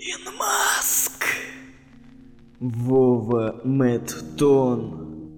Инмаск. Вова Мэттон.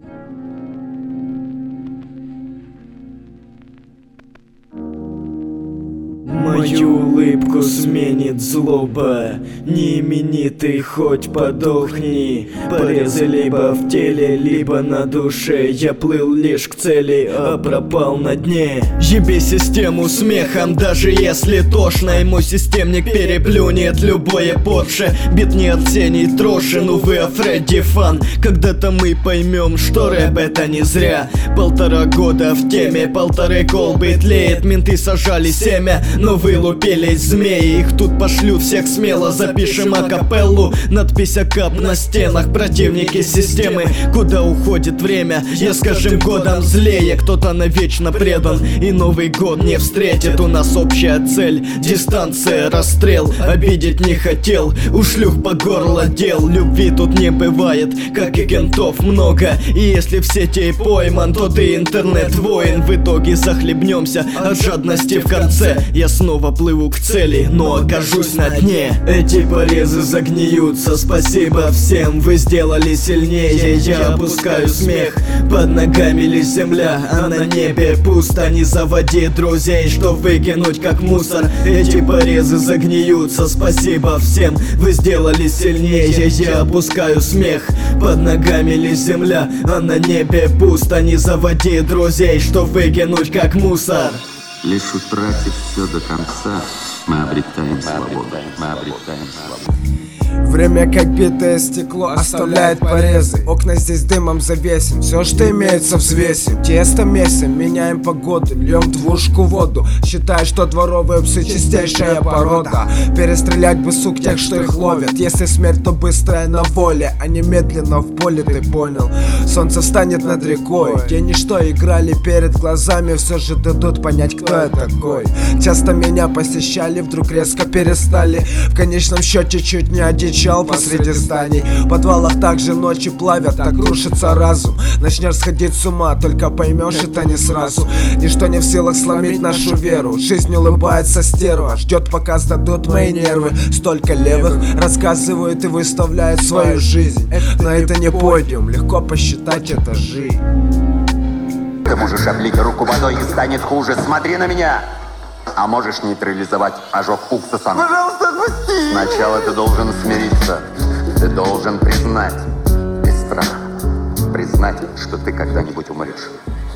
Мою улыбку сменит злоба. Неименитый, хоть подохни. Порезы либо в теле, либо на душе. Я плыл лишь к цели, а пропал на дне. Еби систему смехом, даже если тошно. Ему системник переплюнет любое порше. Бит не оценит трошин, увы, а Фредди фан. Когда-то мы поймем, что рэп это не зря. 1,5 года в теме, 1,5 колбы тлеет. Менты сажали семя, но вылупились змеи. Их тут пошлю всех смело, запишем акапеллу. Надпись «Акап» на стенах, противники системы. Куда уходит время, я с каждым годом злее. Кто-то навечно предан, и Новый год не встретит. У нас общая цель, дистанция, расстрел. Обидеть не хотел, у шлюх по горло дел. Любви тут не бывает, как и кентов много. И если в сети пойман, то ты интернет-воин. В итоге захлебнемся от жадности в конце. Я снова плыву к цели, но окажусь на дне. Эти порезы загниются, спасибо всем. Вы сделали сильнее, я опускаю смех. Под ногами лишь земля, а на небе пусто. Не заводи друзей, что выкинуть как мусор. Эти порезы загниются, спасибо всем. Вы сделали сильнее, я опускаю смех. Под ногами лишь земля, а на небе пусто. Не заводи друзей, что выкинуть как мусор. Лишь утратив все до конца, мы обретаем свободу. Время как битое стекло оставляет порезы. Окна здесь дымом завесим, все что имеется взвесим. Тесто месим, меняем погоду, льем двушку воду. Считай, что дворовые псы чистейшая порода. Перестрелять бы сук тех, что их ловят. Если смерть, то быстрая на воле, а не медленно в поле, ты понял. Солнце встанет над рекой, тени, что играли перед глазами, все же дадут понять, кто я такой. Часто меня посещали, вдруг резко перестали. В конечном счете чуть не одичал посреди зданий. В подвалах также ночи плавят, так рушится разум. Начнешь сходить с ума, только поймешь это не сразу. Ничто не в силах сломить нашу веру. Жизнь улыбается стерва, ждет пока сдадут мои нервы. Столько левых рассказывают и выставляют свою жизнь. Но это не подиум, легко посчитать этажи. Ты можешь облить руку водой и станет хуже, смотри на меня. А можешь нейтрализовать ожог уксусом. Пожалуйста, отпусти! Сначала ты должен смириться. Ты должен признать, без страха, признать, что ты когда-нибудь умрешь.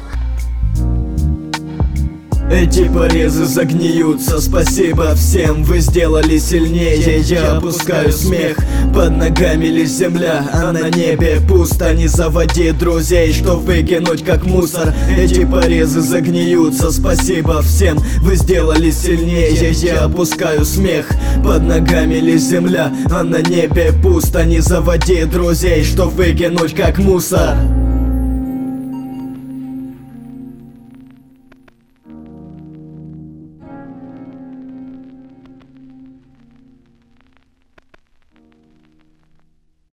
Эти порезы загниются, спасибо всем. Вы сделали сильнее, я опускаю смех. Под ногами лишь земля, а на небе пусто. Не заводи друзей, что выкинуть как мусор. Эти порезы загниются, спасибо всем. Вы сделали сильнее, я опускаю смех. Под ногами лишь земля, а на небе пусто. Не заводи друзей, что выкинуть как мусор.